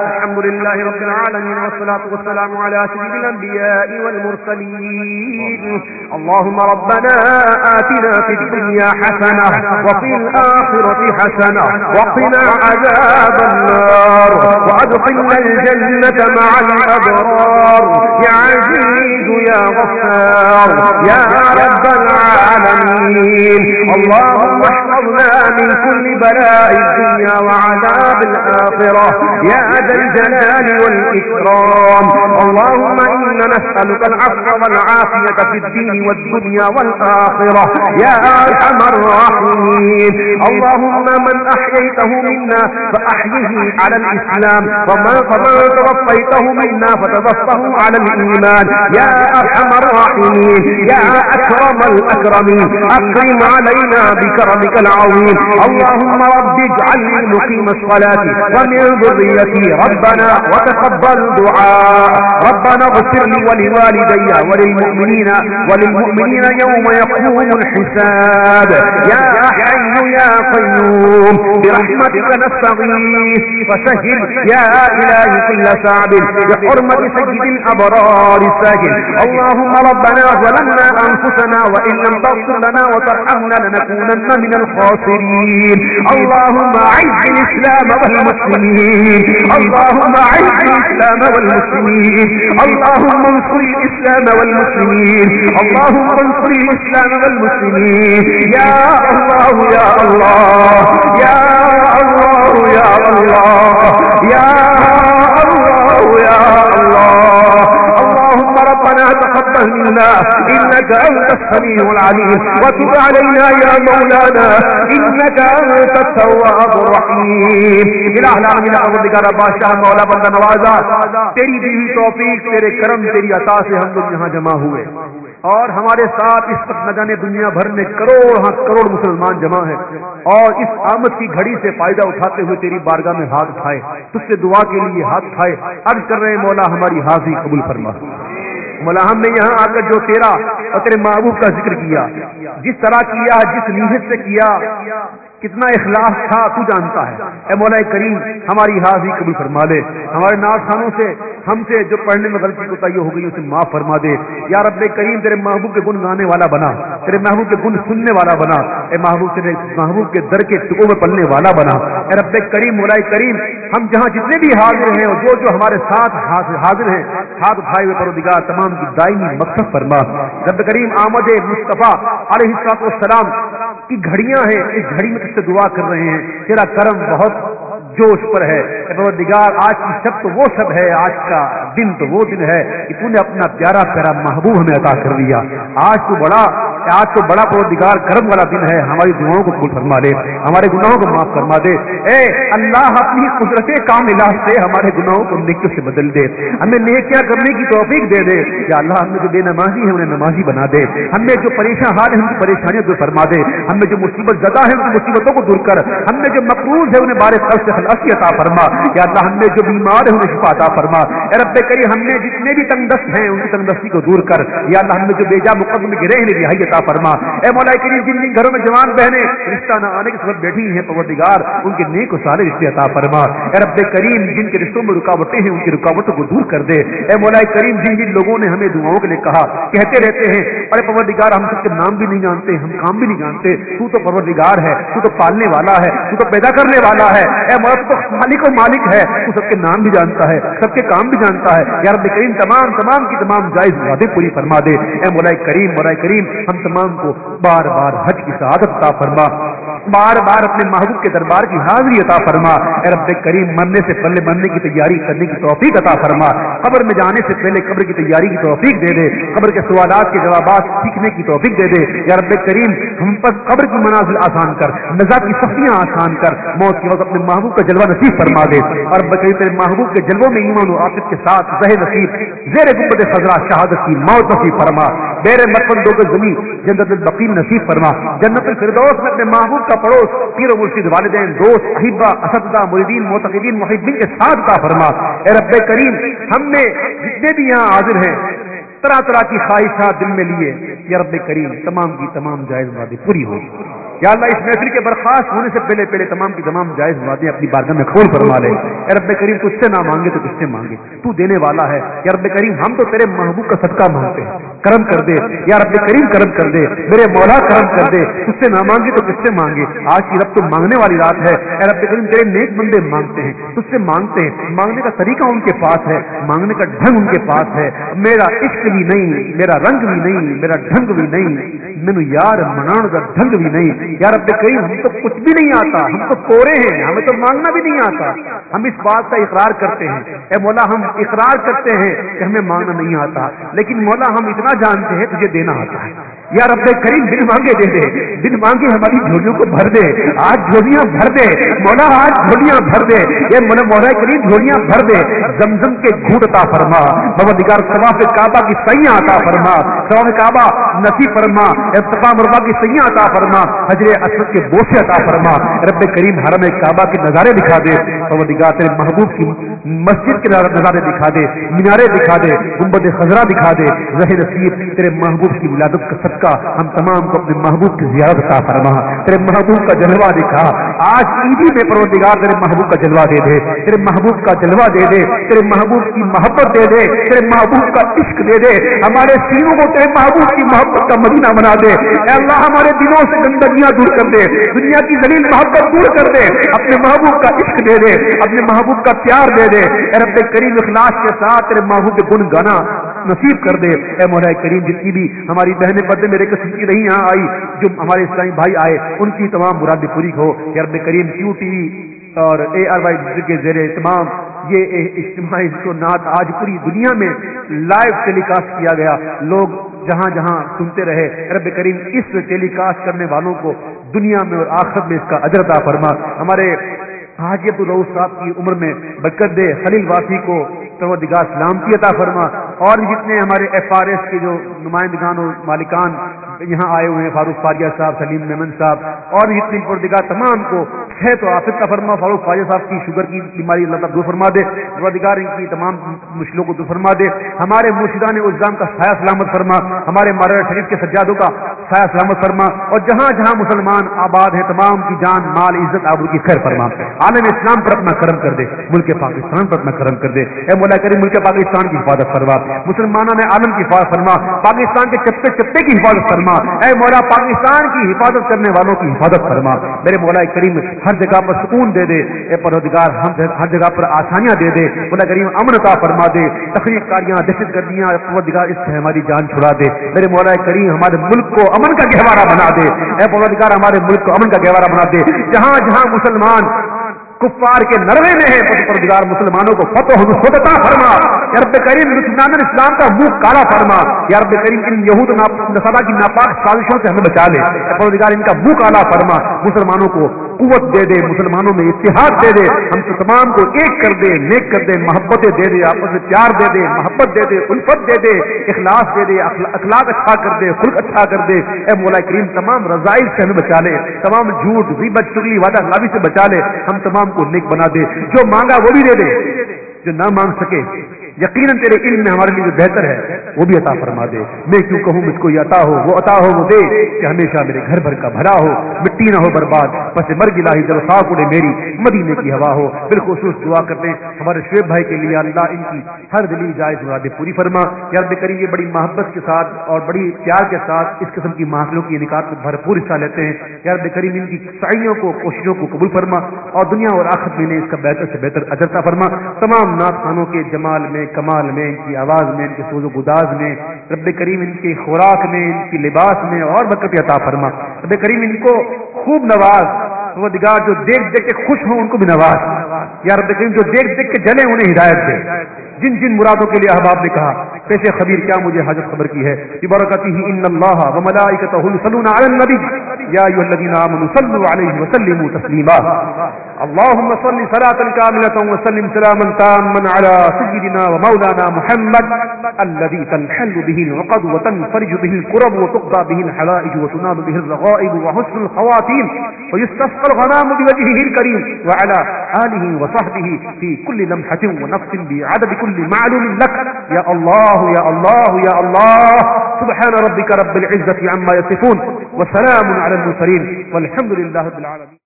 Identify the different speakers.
Speaker 1: الحمد لله رب العالمين والصلاة والسلام على سيد الأنبياء والمرسلين. اللهم ربنا آتنا في الدنيا حسنة وفي الآخرة حسنة وقنا عذاب النار وأدخلنا الجنة مع الأبرار يا عزيز يا غفار يا رب العالمين. اللهم احفظنا من كل بلاء الدنيا وعذاب الآخرة يا ذا الجلال والإكرام. اللهم إنا نسألك العفو والعافية في الدين والدنيا والآخرة يا أرحم الراحمين. اللهم من أحييته منا فأحيه على الإسلام ومن توفيته منا فتوفه على الإيمان يا أرحم الراحمين يا أكرم الأكرمين. أكرم علينا بكرمك العظيم. اللهم رب اجعلني مقيم الصلاة ومن ذريتي ربنا وتقبل دعاء. ربنا اغفر لي ولوالدي وللمؤمنين يوم يقوم الحساب يا حي يا قيوم برحمتك نستغيث فسهل يا إلهي كل صعب بحرمة سيد الأبرار الساجد. اللهم ربنا ظلمنا أنفسنا وإن لم تغفر لنا وترحمنا لنكونن من الخاسرين. اللهم أعز الإسلام والمسلمين. اللهم أعز الإسلام والمسلمين. اللهم انصر الإسلام والمسلمين. اللهم انصر الإسلام والمسلمين يا الله يا الله يا الله يا الله يا الله يا الله. اللهم ربنا تقبل منا إنك أنت السميع العليم وتب علينا يا مولانا إنك أنت التواب الرحيم. الہ العالمین پروردگار بادشاہ مولا بندہ نوازا تیری دی ہوئی توفیق تیرے کرم تیری عطا سے ہم لوگ یہاں جمع ہوئے اور ہمارے ساتھ اس وقت نہ جانے دنیا بھر میں کروڑ مسلمان جمع ہیں اور اس آمد کی گھڑی سے فائدہ اٹھاتے ہوئے تیری بارگاہ میں ہاتھ اٹھائے تجھ سے دعا کے لیے ہاتھ اٹھائے عرض کر رہے ہیں مولا ہماری حاضری قبول فرما. مولا ہم نے یہاں آ کر جو تیرا اور تیرے محبوب کا ذکر کیا جس طرح کیا جس نیت سے کیا کتنا اخلاص تھا تو جانتا ہے. اے مولا کریم ہماری حاضری قبول فرما لے. ہمارے ناخوانوں سے ہم سے جو پڑھنے میں غلطی کوتاہی ہو گئی اسے معاف فرما دے. یا رب کریم تیرے محبوب کے گن گانے والا بنا تیرے محبوب کے گن سننے والا بنا. اے محبوب تیرے محبوب کے در کے ٹکوں میں پلنے والا بنا. اے رب کریم مولا کریم ہم جہاں جتنے بھی حاضر ہیں اور جو ہمارے ساتھ حاضر ہیں ہاتھ اٹھائے ہوئے پروردگار تمام کی دائمی مغفرت فرما. رب کریم آمد مصطفیٰ علیہ السلام کی گھڑیاں ہیں اس گھڑی میں سے دعا کر رہے ہیں تیرا کرم بہت جوش پر ہے. پروردگار آج کی شب تو وہ شب ہے آج کا دن تو وہ دن ہے کہ تو نے اپنا پیارا پیارا محبوب ہمیں عطا کر دیا. آج تو بڑا پروردگار کرم والا دن ہے. ہماری دعاؤں کو قبول فرما دے ہمارے گناہوں کو معاف فرما دے. اے اللہ اپنی قدرت کاملہ سے ہمارے گناہوں کو نیکیوں سے بدل دے. ہمیں نیکیاں کرنے کی توفیق دے دے. یا اللہ ہم نے جو بے نمازی ہے انہیں نمازی بنا دے. ہم نے جو پریشان حال ہے ان کی پریشانیوں کو فرما دے. ہم نے جو مصیبت زدہ ہے ان کی مصیبتوں کو دور کر. ہم نے جو مقروض ہے انہیں بارے قرض سے خلاصی عطا فرما. یا اللہ ہم نے جو بیمار ہے انہیں شفا عطا فرما. اے رب کریم ہم نے جتنے بھی تنگ دست ہیں ان کی تنگ دستی کو دور کر. یا اللہ ہم نے جو بیجا مقدمے گرے ہیں رہائی عطا فرما. اے مولا کریم جن جن گھروں میں جوان بہنیں رشتہ نہ آنے کے سبب بیٹھی ہیں پروردگار ان کے نیک و صالح رشتے عطا فرما. اے رب کریم جن کے رشتوں میں رکاوٹیں ہیں ان کی رکاوٹوں کو دور کر دے. اے مولا کریم جن جن لوگوں نے ہمیں دعاؤں کے لیے کہا کہتے رہتے ہیں ارے پروردگار ہم سب کے نام بھی نہیں جانتے ہم کام بھی نہیں جانتے تو پروردگار ہے تو پالنے والا ہے تو پیدا کرنے والا ہے. اے مولا تو خالق و مالک ہے تو سب کے نام بھی جانتا ہے سب کے کام بھی جانتا ہے. یا رب کریم تمام کی تمام جائز وعدے پوری فرما دے. اے مولا کریم ہم تمام کو بار بار حج کی سعادت عطا فرما. بار بار اپنے محبوب کے دربار کی حاضری عطا فرما. اے رب کریم مرنے سے پہلے مرنے کی تیاری کرنے کی توفیق عطا فرما. قبر میں جانے سے پہلے قبر کی تیاری کی توفیق دے دے. قبر کے سوالات کے جوابات سیکھنے کی توفیق دے دے. یا رب کریم ہم پر قبر کی منازل آسان کر نجات کی سختیاں آسان کر. موت کے وقت اپنے محبوب کا جلوہ نصیب فرما دے. اور بکری تیرے محبوب کے جلووں میں ایمان و عاقبت کے ساتھ زہ نصیب زیر گنبد خضرا شہادت کی موت نصیب فرما. بیر مدفن دو زمین جنت البقیع نصیب فرما. جنت الفردوس میں اپنے محبوب کا پڑوس پیر و مرشد والدین دوست احبہ اساتذہ مریدین معتقدین محبین کے ساتھ عطا فرما. اے رب کریم ہم نے جتنے بھی یہاں حاضر ہیں طرح طرح کی خواہشات دل میں لیے یا رب کریم تمام کی تمام جائز وعدے پوری ہو. یا اللہ اس محفل کے برخاست ہونے سے پہلے پہلے تمام کی تمام جائز باتیں اپنی بارگاہ میں قبول فرما لے. اے رب کریم تجھ سے نہ مانگے تو کس سے مانگے, تو دینے والا ہے. یا رب کریم ہم تو تیرے محبوب کا صدقہ مانگتے ہیں, کرم کر دے یا رب کریم, کرم کر دے میرے مولا, کرم کر دے. تجھ سے نہ مانگے تو کس سے مانگے. آج کی رب تو مانگنے والی رات ہے. اے رب کریم تیرے نیک بندے مانگتے ہیں, تجھ سے مانگتے ہیں. مانگنے کا طریقہ ان کے پاس ہے, مانگنے کا ڈھنگ ان کے پاس ہے. میرا عشق بھی نہیں, میرا رنگ بھی نہیں, میرا ڈھنگ بھی نہیں, مینو یار منان کا ڈھنگ بھی نہیں. یا رب کریم ہم تو کچھ بھی نہیں آتا, ہم تو کورے ہیں, ہمیں تو مانگنا بھی نہیں آتا. ہم اس بات کا اقرار کرتے ہیں اے مولا, ہم اقرار کرتے ہیں کہ ہمیں مانگنا نہیں آتا, لیکن مولا ہم اتنا جانتے ہیں تجھے دینا آتا ہے. یا رب کریم بن مانگے دے دے, بن مانگے ہماری جھولیوں کو بھر دے. آج جھولیاں بھر دے مولا, آج جھولیاں بھر دے. یہ مولا کریم جھولیاں بھر دے. زمزم کے گھونٹ عطا فرما پروردگار, طواف کعبہ کی سیاں عطا فرما, طواف کعبہ نصیب فرما, صفا مروا کی سیاں عطا فرما, حجر اسود کے بوسے عطا فرما. رب کریم حرم کعبہ کے نظارے دکھا دے پروردگار, تیرے محبوب کی مسجد کے نظارے دکھا دے, مینارے دکھا دے, گنبد خضرا دکھا دے. رہ نصیب تیرے محبوب کی ولادت کا صدقہ ہم تمام کو اپنے محبوب کی زیارت عطا فرما. تیرے محبوب کا جلوہ دکھا آج عیدی میں پروردگار, تیرے محبوب کا جلوہ دے دے, تیرے محبوب کا جلوہ دے دے, تیرے محبوب کی محبت دے دے, تیرے محبوب کا عشق دے دے. ہمارے سینوں کو تیرے محبوب کی محبت کا مدینہ بنا دے. اے اللہ ہمارے دلوں سے گندگیاں دور کر دے, دنیا کی ذلیل محبت دور کر دے, اپنے محبوب کا عشق دے دے, اپنے محبوب کا پیار دے دے. اے رب کریم اخلاص کے ساتھ تیرے محبوب کے گن گانا نصیب کر دے. اے مولا کریم جتنی بھی ہماری بہنیں پردے میرے قسم کی نہیں یہاں آئی, جو ہمارے اسلامی بھائی آئے, ان کی تمام مرادیں پوری ہو. یا رب کریم کیو ٹی وی اور ARY کے زیر اہتمام یہ اجتماعی نعت آج پوری دنیا میں لائیو ٹیلی کاسٹ کیا گیا, لوگ جہاں جہاں سنتے رہے. رب کریم اس ٹیلی کاسٹ کرنے والوں کو دنیا میں اور آخرت میں اس کا اجر عطا فرما. ہمارے حاجی عبدالرؤوف صاحب کی عمر میں برکت دے, خلیل واسی کو پروردگار سلامتی عطا فرما, اور جتنے ہمارے FRS کے جو نمائندگان اور مالکان یہاں آئے ہوئے ہیں, فاروق فاجہ صاحب, سلیم میمن صاحب, اور جتنے پروردگار تمام کو صحت و عافیت کا فرما. فاروق فاجہ صاحب کی شوگر کی بیماری اللہ تعالیٰ دور فرما دے, پروردگار ان کی تمام مشکلوں کو دور فرما دے. ہمارے مرشدان الزام کا سایہ سلامت فرما, ہمارے مارر شریف کے سجادوں کا سایہ سلامت فرما, اور جہاں جہاں مسلمان آباد ہیں تمام کی جان مال عزت آبرو کی خیر فرما. عالم اسلام پر اپنا کرم کر دے, ملک پاکستان پر اپنا کرم کر دے. اے مولا کریم ملک پاکستان کی حفاظت فرما, مسلمانوں نے عالم کی حفاظت فرما, پاکستان کے چپے چپے کی حفاظت فرما. اے مولا پاکستان کی حفاظت کرنے والوں کی حفاظت فرما. میرے مولا کریم ہر جگہ پر سکون دے دے. اے پروردگار ہم ہر جگہ پر آسانیاں دے دے. مولا کریم امن عطا فرما دے. تخریب کاریاں دہشت گردیاں پروردگار اس سے ہماری جان چھڑا دے. میرے مولا کریم ہمارے ملک کو امن کا گہوارہ بنا دے. اے پروردگار ہمارے ملک کو امن کا گہوارہ بنا دے. جہاں جہاں مسلمان کفار کے نروے میں ہے پروردگار مسلمانوں کو فتح و نصرت عطا فرما. یا رب کریم دشمنان اسلام کا منہ کالا فرما. یا رب کریم ان یہود نصارا کی ناپاک سازشوں سے ہمیں بچا لے. پروردگار ان کا منہ کالا فرما, مسلمانوں کو قوت دے دے, مسلمانوں میں اتحاد دے دے, ہم سے تمام کو ایک کر دے, نیک کر دے, محبتیں دے دے, آپس میں پیار دے دے, محبت دے دے, الفت دے دے, اخلاص دے دے, اخلاق اچھا کر دے, خلق اچھا کر دے. اے مولا کریم تمام رذائل سے ہمیں بچا لے, تمام جھوٹ غیبت چغلی وعدہ خلافی سے بچا لے. ہم تمام کو نیک بنا دے. جو مانگا وہ بھی دے دے, جو نہ مانگ سکے یقیناً تیرے علم میں ہمارے لیے جو بہتر ہے وہ بھی عطا فرما دے. میں کیوں کہوں مجھ کو یہ عطا ہو وہ عطا ہو وہ دے, کہ ہمیشہ میرے گھر بھر کا بھلا ہو, مٹی نہ ہو برباد, بس مرگ الہی جل خاک اڑے میری, مدینے کی ہوا ہو. بالخصوص دعا کرتے ہیں ہمارے شعیب بھائی کے لیے, اللہ ان کی ہر دلی جائز مرادیں پوری فرما. یا رب کریم یہ بڑی محبت کے ساتھ اور بڑی پیار کے ساتھ اس قسم کی محفلوں کی انعقاد میں بھرپور حصہ لیتے ہیں. یا رب کریم ان کی سعیوں کو کوششوں کو قبول فرما, اور دنیا اور آخرت میں اس کا بہتر سے بہتر اجر عطا فرما. تمام نعت خوانوں کے جمال میں, کمال میں, ان کی آواز میں, ان کے سوز و گداز میں, رب کریم ان کی خوراک میں, ان کی لباس میں اور برکت عطا فرما. رب کریم ان کو خوب نواز, وہ دگار جو دیکھ دیکھ کے خوش ہوں ان کو بھی نواز. یا رب کریم جو دیکھ دیکھ کے جلے انہیں ہدایت دے. جن جن مرادوں کے لیے احباب نے کہا پیش خبیر کیا مجھے حاجت خبر کی ہے, ببرکتہ ان اللہ وملائکتہ یصلون علی النبی یا ایھا الذین آمنوا صلوا علیہ وسلموا تسلیما. اللهم صل صلاة كاملة وسلم سلاما تاما على سيدنا ومولانا محمد الذي تنحل به العقد وتنفرج به الكرب وتقضى به الحوائج وتنال به الرغائب وحسن الخواتيم ويستسقى الغمام بوجهه الكريم وعلى آله وصحبه في كل لمحة ونفس بعدد كل معلوم لك. يا الله يا الله يا الله, سبحان ربك رب العزة عما يصفون وسلام على المرسلين والحمد لله رب العالمين.